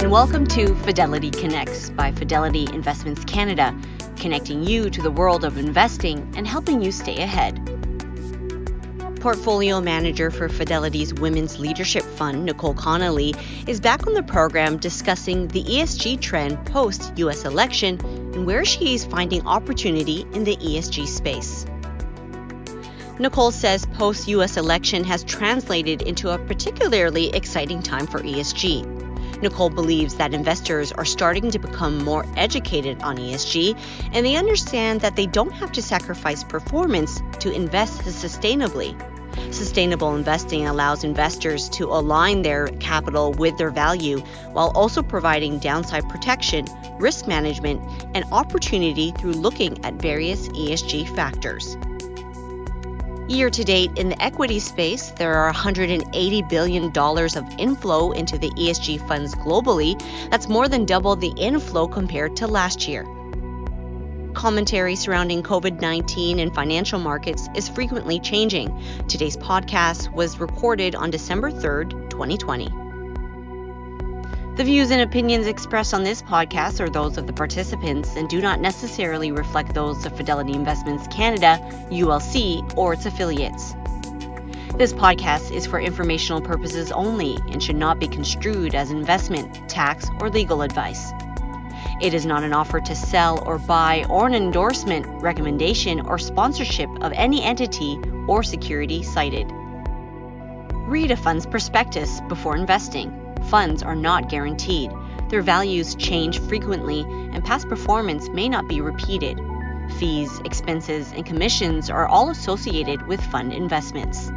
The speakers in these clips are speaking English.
and welcome to Fidelity Connects by Fidelity Investments Canada, connecting you to the world of investing and helping you stay ahead. Portfolio manager for Fidelity's Women's Leadership Fund, Nicole Connolly, is back on the program discussing the ESG trend post-U.S. election and where she is finding opportunity in the ESG space. Nicole says post-U.S. election has translated into a particularly exciting time for ESG. Nicole believes that investors are starting to become more educated on ESG, and they understand that they don't have to sacrifice performance to invest sustainably. Sustainable investing allows investors to align their capital with their value while also providing downside protection, risk management, and opportunity through looking at various ESG factors. Year to date, in the equity space, there are $180 billion of inflow into the ESG funds globally. That's more than double the inflow compared to last year. Commentary surrounding COVID-19 and financial markets is frequently changing. Today's podcast was recorded on December 3rd, 2020. The views and opinions expressed on this podcast are those of the participants and do not necessarily reflect those of Fidelity Investments Canada, ULC, or its affiliates. This podcast is for informational purposes only and should not be construed as investment, tax, or legal advice. It is not an offer to sell or buy or an endorsement, recommendation, or sponsorship of any entity or security cited. Read a fund's prospectus before investing. Funds are not guaranteed. Their values change frequently, and past performance may not be repeated. Fees, expenses, and commissions are all associated with fund investments.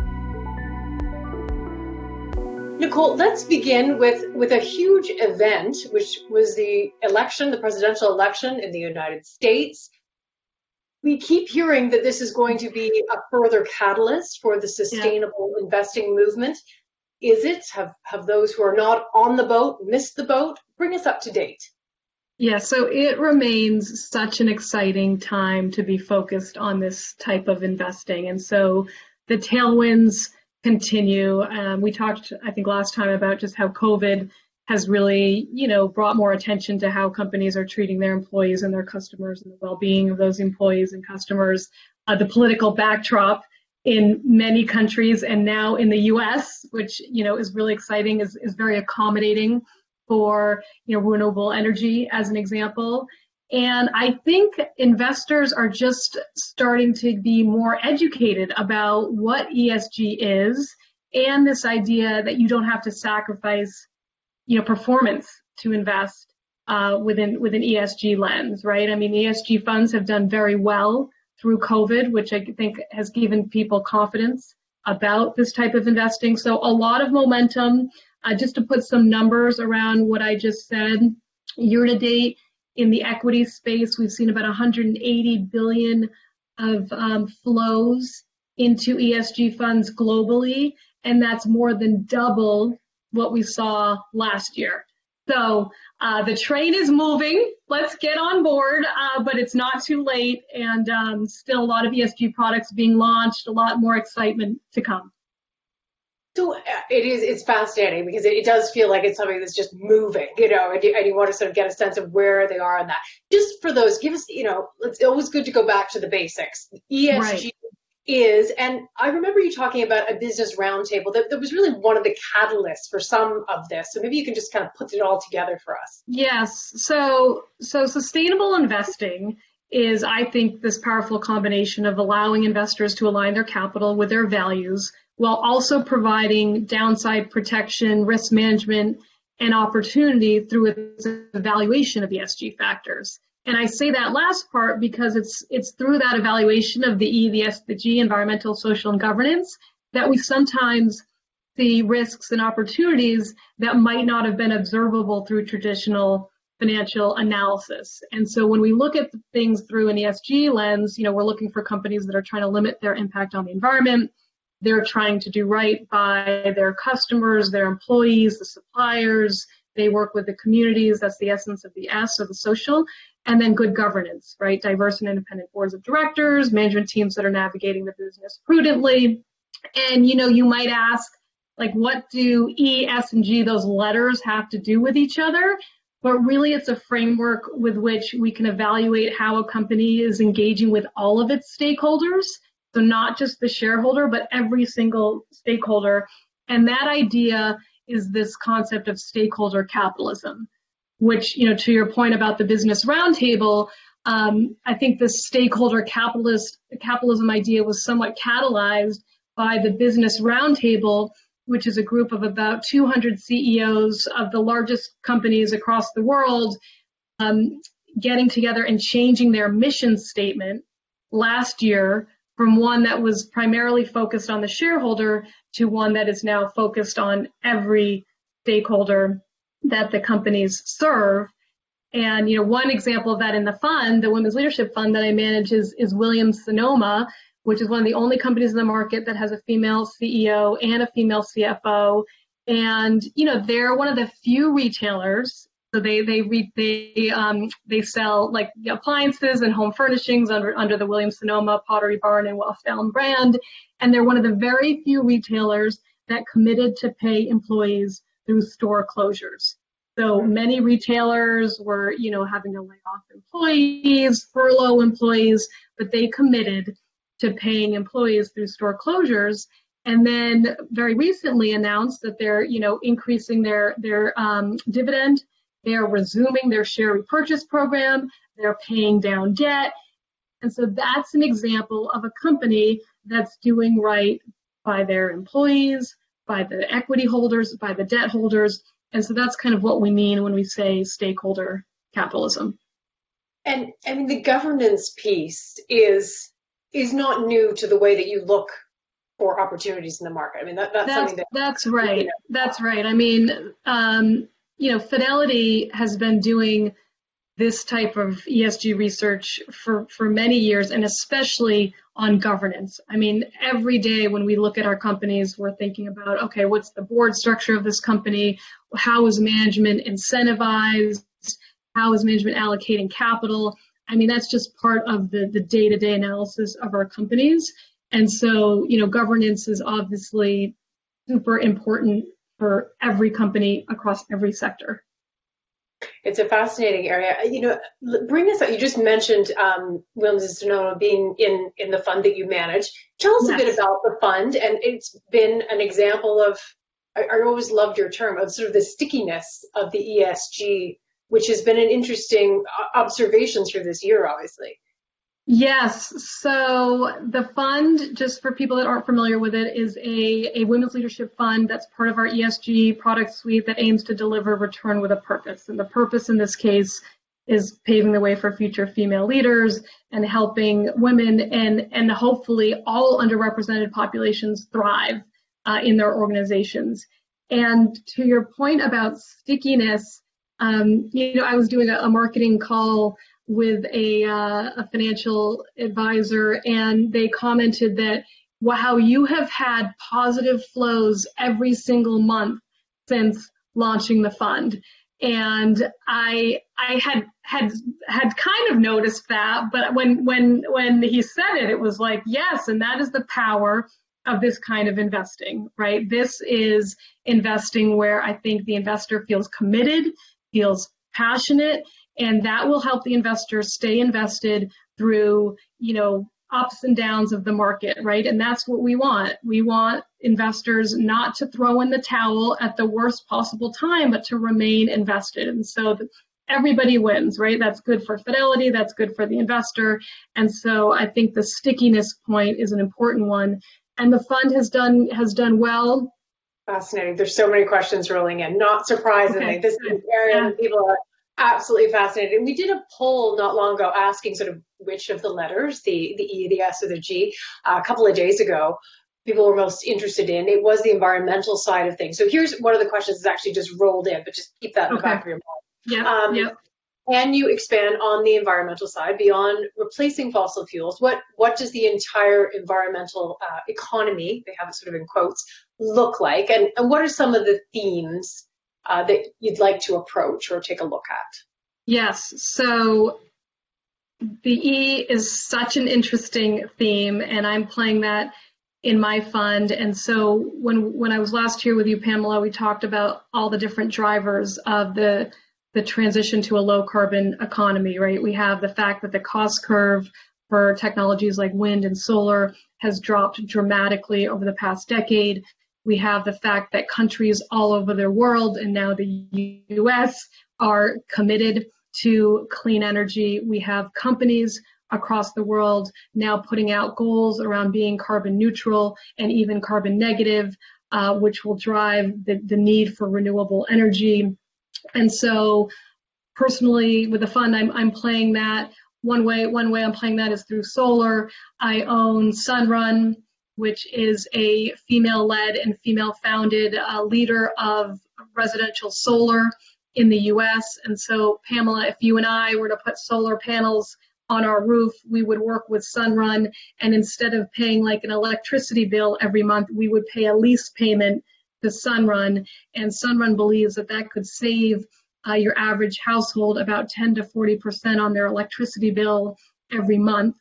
Nicole, let's begin with a huge event, which was the election, the presidential election in the United States. We keep hearing that this is going to be a further catalyst for the sustainable investing movement. Is it? Have those who are not on the boat missed the boat? Bring us up to date. Yeah, so it remains such an exciting time to be focused on this type of investing. And so the tailwinds continue. We talked, I think, last time about just how COVID has really, brought more attention to how companies are treating their employees and their customers and the well-being of those employees and customers. The political backdrop in many countries and now in the US, which, is really exciting, is very accommodating for, renewable energy as an example. And I think investors are just starting to be more educated about what ESG is and this idea that you don't have to sacrifice, performance to invest with an ESG lens, right? I mean, ESG funds have done very well through COVID, which I think has given people confidence about this type of investing. So a lot of momentum. Just to put some numbers around what I just said, year to date in the equity space, we've seen about 180 billion of flows into ESG funds globally, and that's more than double what we saw last year. So the train is moving. Let's get on board, but it's not too late, and still a lot of ESG products being launched, a lot more excitement to come. So it's fascinating because it does feel like it's something that's just moving, and you want to sort of get a sense of where they are in that. Just for those, give us, it's always good to go back to the basics. ESG is, and I remember you talking about a business roundtable that was really one of the catalysts for some of this. So maybe you can just kind of put it all together for us. Yes. So sustainable investing is, I think, this powerful combination of allowing investors to align their capital with their values while also providing downside protection, risk management, and opportunity through its evaluation of ESG factors. And I say that last part because it's through that evaluation of the E, the S, the G, environmental, social, and governance, that we sometimes see risks and opportunities that might not have been observable through traditional financial analysis. And so when we look at things through an ESG lens, we're looking for companies that are trying to limit their impact on the environment. They're trying to do right by their customers, their employees, the suppliers. They work with the communities. That's the essence of the S, or the social. And then good governance, right? Diverse and independent boards of directors, management teams that are navigating the business prudently. And, you might ask, like what do E, S, and G, those letters have to do with each other? But really it's a framework with which we can evaluate how a company is engaging with all of its stakeholders. So not just the shareholder, but every single stakeholder. And that idea is this concept of stakeholder capitalism, which, to your point about the Business Roundtable, I think the stakeholder capitalism idea was somewhat catalyzed by the Business Roundtable, which is a group of about 200 CEOs of the largest companies across the world, getting together and changing their mission statement last year from one that was primarily focused on the shareholder to one that is now focused on every stakeholder that the companies serve. And, one example of that in the fund, the Women's Leadership Fund that I manage is Williams-Sonoma, which is one of the only companies in the market that has a female CEO and a female CFO. And, they're one of the few retailers. So they sell like appliances and home furnishings under the Williams-Sonoma, Pottery Barn, and West Elm brand. And they're one of the very few retailers that committed to pay employees through store closures. So many retailers were, having to lay off employees, furlough employees, but they committed to paying employees through store closures. And then very recently announced that they're, increasing their dividend. They're resuming their share repurchase program. They're paying down debt. And so that's an example of a company that's doing right by their employees, by the equity holders, by the debt holders. And so that's kind of what we mean when we say stakeholder capitalism. And I mean, the governance piece is not new to the way that you look for opportunities in the market. I mean, that's something that's right. That's right. I mean, Fidelity has been doing this type of ESG research for many years, and especially on governance. I mean, every day when we look at our companies, we're thinking about, okay, what's the board structure of this company? How is management incentivized? How is management allocating capital? I mean, that's just part of the day-to-day analysis of our companies. And so, governance is obviously super important for every company across every sector. It's a fascinating area. Bring us up. You just mentioned Williams-Sonoma being in the fund that you manage. Tell us a bit about the fund, and it's been an example of, I always loved your term, of sort of the stickiness of the ESG, which has been an interesting observation through this year, obviously. Yes. So the fund, just for people that aren't familiar with it, is a women's leadership fund that's part of our ESG product suite that aims to deliver return with a purpose. And the purpose in this case is paving the way for future female leaders and helping women and hopefully all underrepresented populations thrive in their organizations. And to your point about stickiness, I was doing a marketing call with a financial advisor, and they commented that how you have had positive flows every single month since launching the fund. And I had kind of noticed that, but when he said it, it was like, yes, and that is the power of this kind of investing, right? This is investing where I think the investor feels committed, feels passionate, and that will help the investor stay invested through, ups and downs of the market, right? And that's what we want. We want investors not to throw in the towel at the worst possible time, but to remain invested. And so everybody wins, right? That's good for Fidelity. That's good for the investor. And so I think the stickiness point is an important one. And the fund has done well. Fascinating. There's so many questions rolling in. Not surprisingly, okay. This is an area that people are absolutely fascinated. And we did a poll not long ago asking sort of which of the letters, the E, the S, or the G, a couple of days ago, people were most interested in. It was the environmental side of things. So here's one of the questions that's actually just rolled in, but just keep that in the back of your mind. Yep. Can you expand on the environmental side beyond replacing fossil fuels? What does the entire environmental economy, they have it sort of in quotes, look like? And what are some of the themes that you'd like to approach or take a look at? Yes. So the E is such an interesting theme, and I'm playing that in my fund. And so when I was last here with you, Pamela, we talked about all the different drivers of the transition to a low carbon economy, right? We have the fact that the cost curve for technologies like wind and solar has dropped dramatically over the past decade. We have the fact that countries all over the world, and now the US, are committed to clean energy. We have companies across the world now putting out goals around being carbon neutral and even carbon negative, which will drive the need for renewable energy. And so personally, with the fund, I'm playing that. One way I'm playing that is through solar. I own Sunrun, which is a female-led and female-founded leader of residential solar in the US. And so, Pamela, if you and I were to put solar panels on our roof, we would work with Sunrun, and instead of paying like an electricity bill every month, we would pay a lease payment to Sunrun. And Sunrun believes that that could save your average household about 10 to 40% on their electricity bill every month.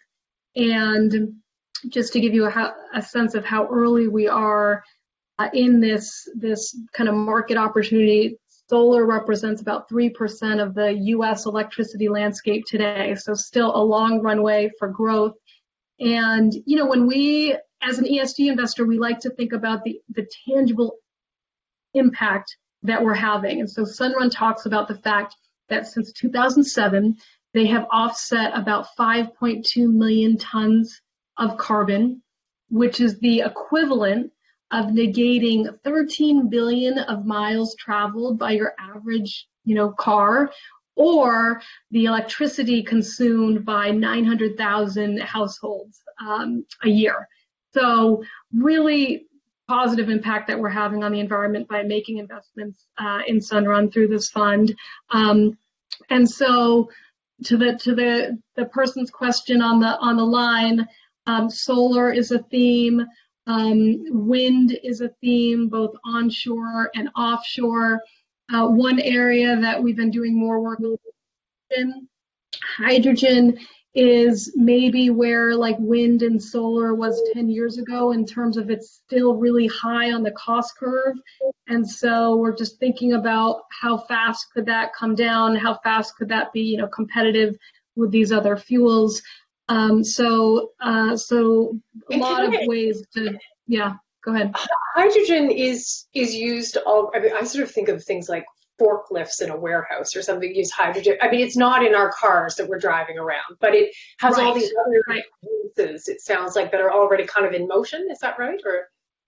And just to give you a sense of how early we are in this kind of market opportunity, solar represents about 3% of the US electricity landscape today, so still a long runway for growth. And, you know, when we, as an ESG investor, we like to think about the tangible impact that we're having. And so Sunrun talks about the fact that since 2007, they have offset about 5.2 million tons of carbon, which is the equivalent of negating 13 billion of miles traveled by your average, car, or the electricity consumed by 900,000 households a year. So really positive impact that we're having on the environment by making investments in Sunrun through this fund. And so to the person's question on the line, solar is a theme. Wind is a theme, both onshore and offshore. One area that we've been doing more work in, hydrogen is maybe where like wind and solar was 10 years ago in terms of it's still really high on the cost curve. And so we're just thinking about how fast could that come down? How fast could that be, competitive with these other fuels? So a lot of ways to, yeah, go ahead. Hydrogen is used I sort of think of things like forklifts in a warehouse or something use hydrogen. I mean, it's not in our cars that we're driving around, but it has all these other uses, it sounds like, that are already kind of in motion. Is that right? Or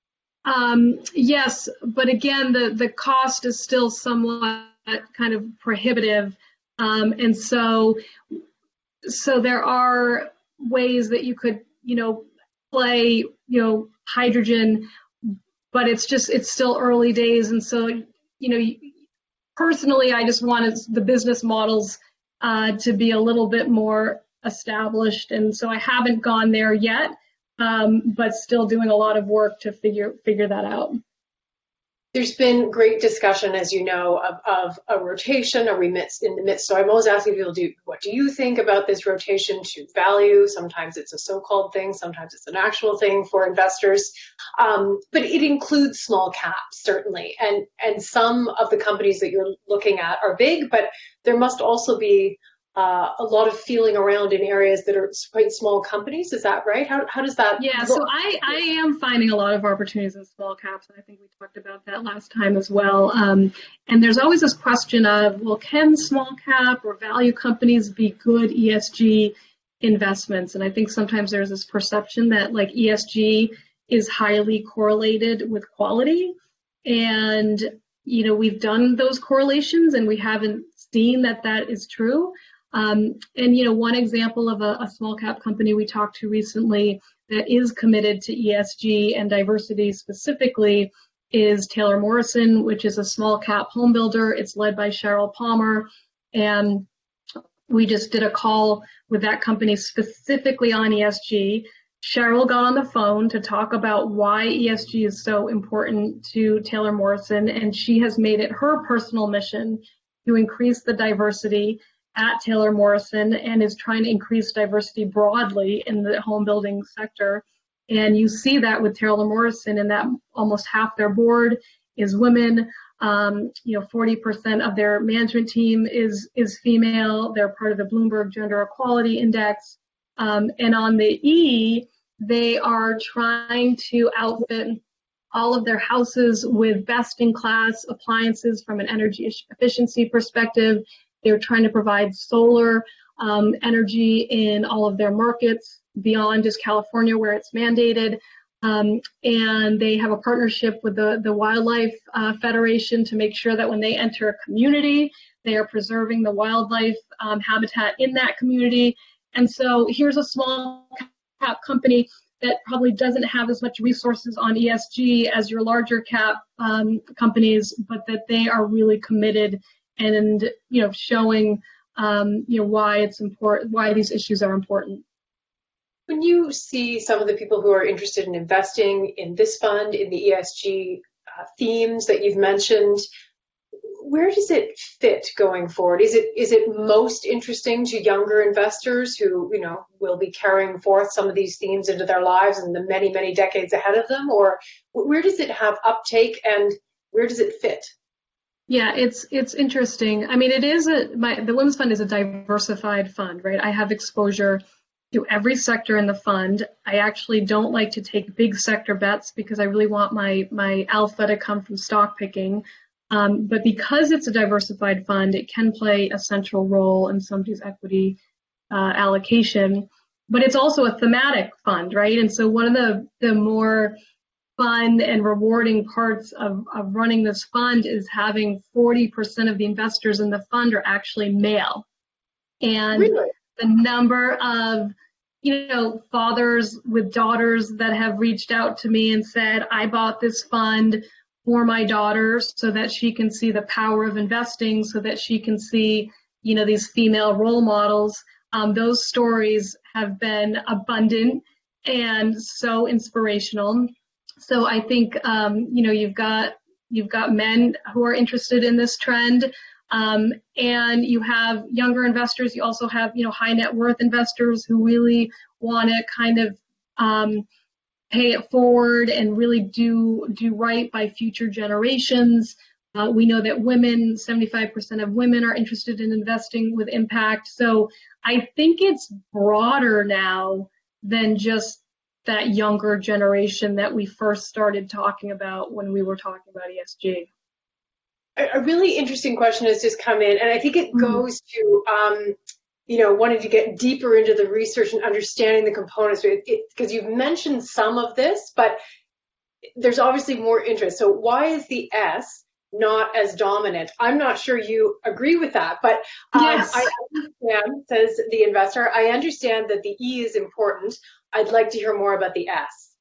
yes, but again, the cost is still somewhat kind of prohibitive. And so there are ways that you could, play, hydrogen, but it's still early days. And so, personally, I just wanted the business models to be a little bit more established. And so I haven't gone there yet, but still doing a lot of work to figure that out. There's been great discussion, as you know, of a rotation. Are we in the midst? So I'm always asking people, what do you think about this rotation to value? Sometimes it's a so-called thing, sometimes it's an actual thing for investors. But it includes small caps, certainly. And some of the companies that you're looking at are big, but there must also be a lot of feeling around in areas that are quite small companies. Is that right? How does that Yeah, work? so I am finding a lot of opportunities in small caps, and I think we talked about that last time as well. And there's always this question of, well, can small cap or value companies be good ESG investments? And I think sometimes there's this perception that like ESG is highly correlated with quality. And, we've done those correlations and we haven't seen that is true. And, one example of a small cap company we talked to recently that is committed to ESG and diversity specifically is Taylor Morrison, which is a small cap home builder. It's led by Sheryl Palmer. And we just did a call with that company specifically on ESG. Sheryl got on the phone to talk about why ESG is so important to Taylor Morrison. And she has made it her personal mission to increase the diversity at Taylor Morrison and is trying to increase diversity broadly in the home building sector. And you see that with Taylor Morrison, in that almost half their board is women. 40% of their management team is female. They're part of the Bloomberg Gender Equality Index. And on the E, they are trying to outfit all of their houses with best-in-class appliances from an energy efficiency perspective. They're trying to provide solar energy in all of their markets beyond just California, where it's mandated. And they have a partnership with the Wildlife Federation to make sure that when they enter a community, they are preserving the wildlife habitat in that community. And so here's a small cap company that probably doesn't have as much resources on ESG as your larger cap companies, but that they are really committed and showing why it's important, why these issues are important. When you see some of the people who are interested in investing in this fund, in the ESG themes that you've mentioned, where does it fit going forward? Is it most interesting to younger investors who will be carrying forth some of these themes into their lives in the many, many decades ahead of them? Or where does it have uptake and where does it fit? Yeah, it's interesting. I mean, the Women's Fund is a diversified fund, right? I have exposure to every sector in the fund. I actually don't like to take big sector bets because I really want my alpha to come from stock picking. But because it's a diversified fund, it can play a central role in somebody's equity allocation. But it's also a thematic fund, right? And so one of the more fun and rewarding parts of running this fund is having 40% of the investors in the fund are actually male. And really? The number of fathers with daughters that have reached out to me and said, I bought this fund for my daughter so that she can see the power of investing, so that she can see, these female role models. Those stories have been abundant and so inspirational. So I think, you've got men who are interested in this trend. And you have younger investors. You also have, high net worth investors who really want to kind of pay it forward and really do right by future generations. We know that 75% of women are interested in investing with impact. So I think it's broader now than just that younger generation that we first started talking about when we were talking about ESG. A really interesting question has just come in, and I think it goes to, wanting to get deeper into the research and understanding the components, because you've mentioned some of this, but there's obviously more interest. So why is the S not as dominant? I'm not sure you agree with that, but yes. I understand, says the investor, I understand that the E is important. I'd like to hear more about the S.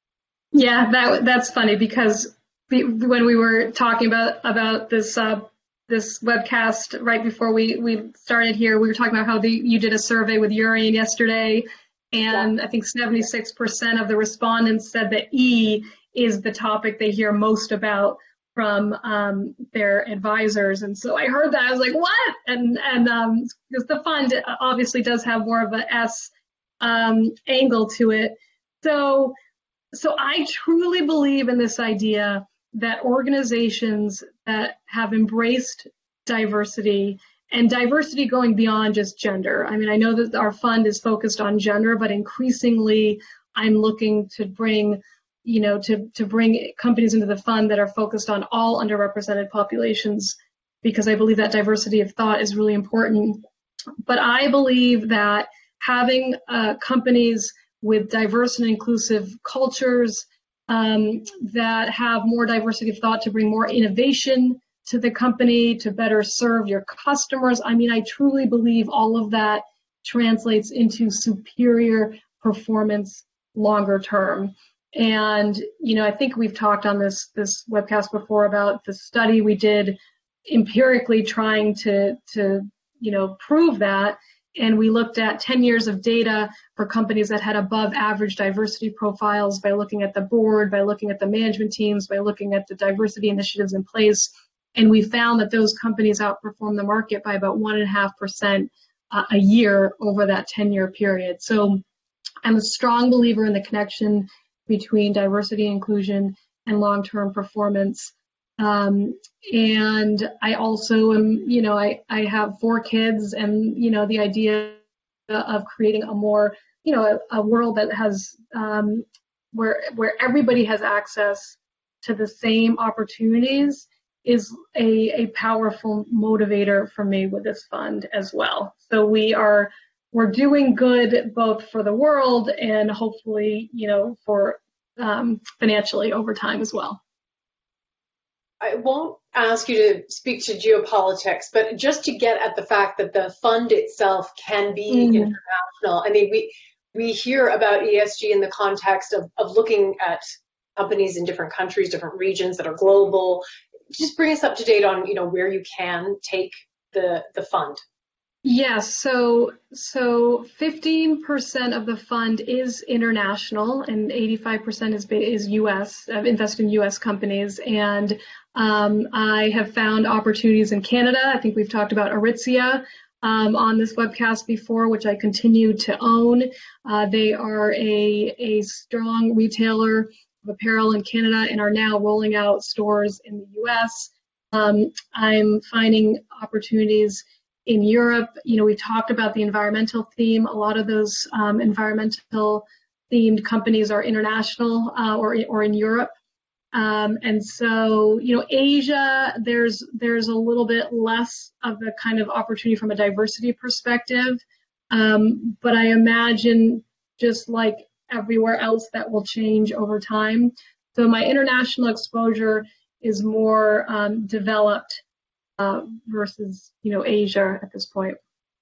Yeah, that's funny because when we were talking about this this webcast right before we started here, we were talking about how you did a survey with Urian yesterday, and yeah. I think 76% of the respondents said that E is the topic they hear most about from their advisors. And so I heard that, I was like, what? And because the fund obviously does have more of a S angle to it. So I truly believe in this idea that organizations that have embraced diversity, and diversity going beyond just gender. I mean, I know that our fund is focused on gender, but increasingly I'm looking to bring, to bring companies into the fund that are focused on all underrepresented populations, because I believe that diversity of thought is really important. But I believe that having companies with diverse and inclusive cultures, that have more diversity of thought to bring more innovation to the company, to better serve your customers. I mean, I truly believe all of that translates into superior performance longer term. And, I think we've talked on this webcast before about the study we did empirically trying to prove that. And we looked at 10 years of data for companies that had above average diversity profiles by looking at the board, by looking at the management teams, by looking at the diversity initiatives in place. And we found that those companies outperformed the market by about 1.5% a year over that 10-year period. So I'm a strong believer in the connection between diversity, inclusion, and long-term performance. And I also am, I have 4 kids, and, the idea of creating a more, a world that has, where everybody has access to the same opportunities is a powerful motivator for me with this fund as well. So we're doing good both for the world and hopefully, for financially over time as well. I won't ask you to speak to geopolitics, but just to get at the fact that the fund itself can be international. I mean, we hear about ESG in the context of looking at companies in different countries, different regions that are global. Just bring us up to date on, where you can take the fund. Yes, so 15% of the fund is international, and 85% is U.S. I've invested in U.S. companies, and I have found opportunities in Canada. I think we've talked about Aritzia on this webcast before, which I continue to own. They are a strong retailer of apparel in Canada and are now rolling out stores in the U.S. I'm finding opportunities in Europe. We talked about the environmental theme. A lot of those environmental themed companies are international or in Europe. And so, Asia, there's a little bit less of the kind of opportunity from a diversity perspective. But I imagine just like everywhere else that will change over time. So my international exposure is more developed versus, Asia at this point.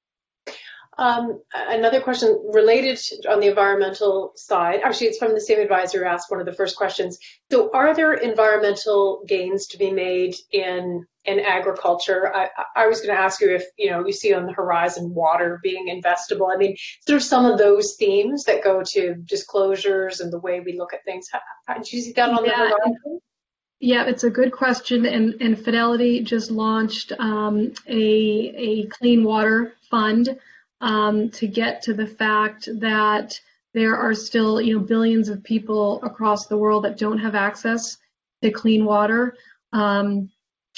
Another question related on the environmental side. Actually, it's from the same advisor who asked one of the first questions. So are there environmental gains to be made in agriculture? I was going to ask you if, you see on the horizon water being investable. I mean, sort of some of those themes that go to disclosures and the way we look at things. Did you see that on the horizon? Yeah, it's a good question, and Fidelity just launched a clean water fund to get to the fact that there are still, billions of people across the world that don't have access to clean water, and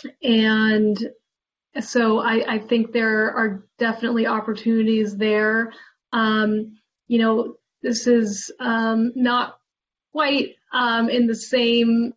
so I think there are definitely opportunities there. This is not quite in the same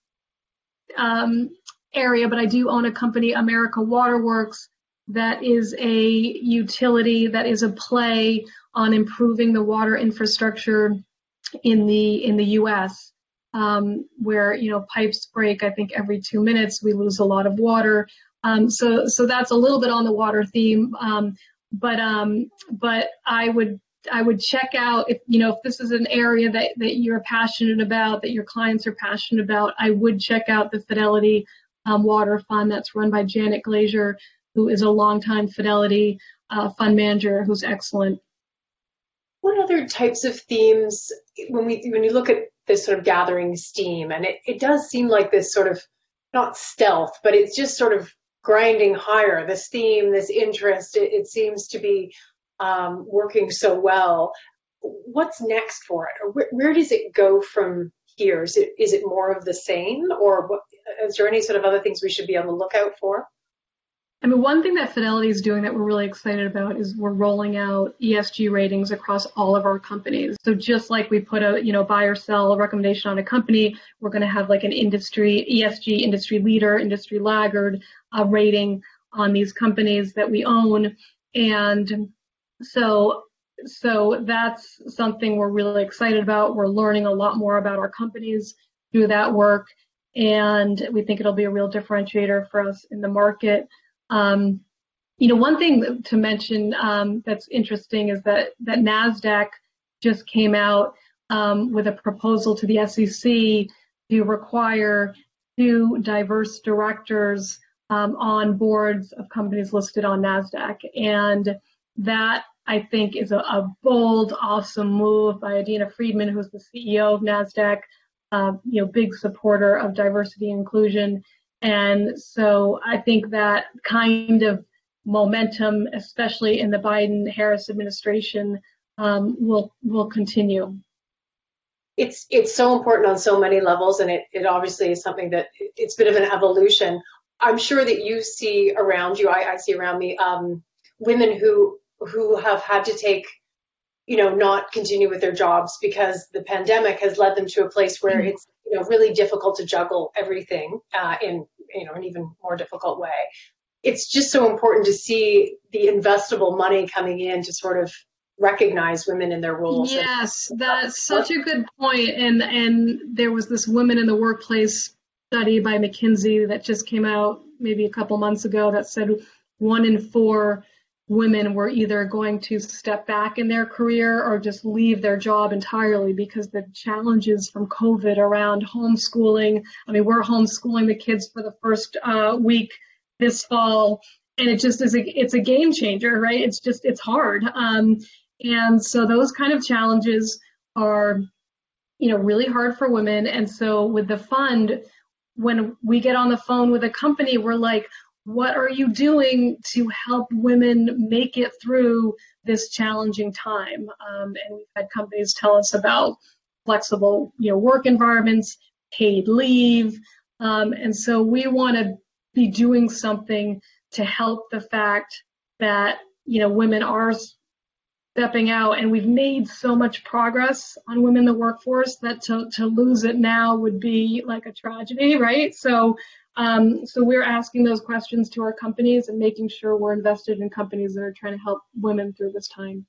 area, but I do own a company, America Waterworks, that is a utility that is a play on improving the water infrastructure in the U.S. Where pipes break. I think every 2 minutes we lose a lot of water. So that's a little bit on the water theme. But I would check out if this is an area that you're passionate about, that your clients are passionate about. I would check out the Fidelity Water Fund that's run by Janet Glazer, who is a longtime Fidelity fund manager who's excellent. What other types of themes, when you look at this sort of gathering steam, and it does seem like this sort of, not stealth, but it's just sort of grinding higher, this theme, this interest, it seems to be working so well. What's next for it? Or where does it go from here? Is it more of the same, or is there any sort of other things we should be on the lookout for? I mean, one thing that Fidelity is doing that we're really excited about is we're rolling out ESG ratings across all of our companies. So just like we put a, buy or sell recommendation on a company, we're going to have like an ESG industry leader, industry laggard rating on these companies that we own. And so that's something we're really excited about. We're learning a lot more about our companies through that work, and we think it'll be a real differentiator for us in the market. One thing to mention that's interesting is that NASDAQ just came out with a proposal to the SEC to require 2 diverse directors on boards of companies listed on NASDAQ. And that, I think, is a bold, awesome move by Adena Friedman, who's the CEO of NASDAQ, big supporter of diversity and inclusion. And so I think that kind of momentum, especially in the Biden-Harris administration, will continue. It's so important on so many levels, and it obviously is something that it's a bit of an evolution. I'm sure that you see around you, I see around me, women who have had to take, not continue with their jobs because the pandemic has led them to a place where it's, really difficult to juggle everything in, an even more difficult way. It's just so important to see the investable money coming in to sort of recognize women in their roles. Yes, that's such a good point. And there was this Women in the Workplace study by McKinsey that just came out maybe a couple months ago that said 1 in 4 women were either going to step back in their career or just leave their job entirely because the challenges from COVID around homeschooling. I mean, we're homeschooling the kids for the first week this fall, and it just is it's a game changer, right? It's hard. And so those kind of challenges are, really hard for women. And so with the fund, when we get on the phone with a company, we're like, what are you doing to help women make it through this challenging time? And we've had companies tell us about flexible, work environments, paid leave. And so we want to be doing something to help the fact that, women are stepping out, and we've made so much progress on women in the workforce that to lose it now would be like a tragedy, right? So we're asking those questions to our companies and making sure we're invested in companies that are trying to help women through this time.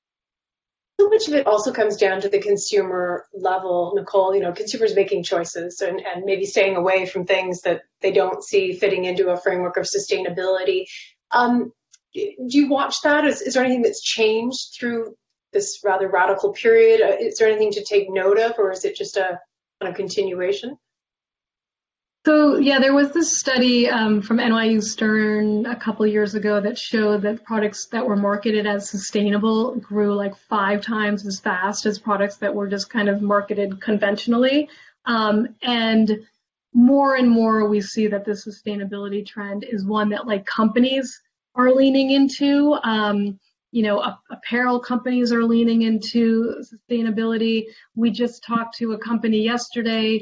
So much of it also comes down to the consumer level, Nicole, consumers making choices and maybe staying away from things that they don't see fitting into a framework of sustainability. Do you watch that? Is there anything that's changed through this rather radical period? Is there anything to take note of, or is it just a kind of continuation? So yeah, there was this study from NYU Stern a couple of years ago that showed that products that were marketed as sustainable grew like 5 times as fast as products that were just kind of marketed conventionally. And more we see that the sustainability trend is one that like companies are leaning into. Apparel companies are leaning into sustainability. We just talked to a company yesterday,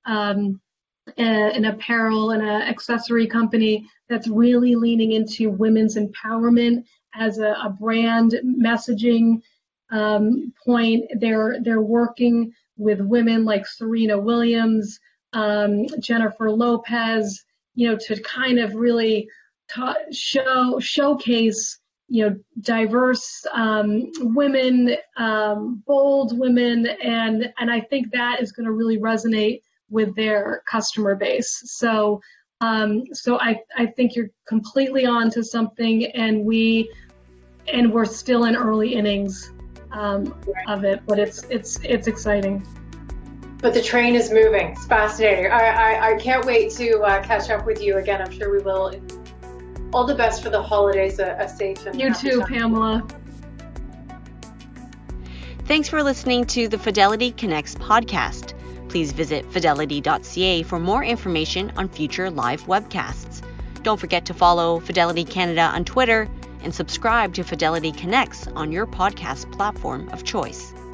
an apparel and an accessory company that's really leaning into women's empowerment as a brand messaging point. They're working with women like Serena Williams, Jennifer Lopez, to kind of really showcase, diverse women, bold women, and I think that is going to really resonate with their customer base. So I think you're completely on to something, and we're still in early innings of it, but it's exciting. But the train is moving. It's fascinating. I can't wait to catch up with you again. I'm sure we will. All the best for the holidays. A safe and you too, Pamela. Thanks for listening to the Fidelity Connects podcast. Please visit fidelity.ca for more information on future live webcasts. Don't forget to follow Fidelity Canada on Twitter and subscribe to Fidelity Connects on your podcast platform of choice.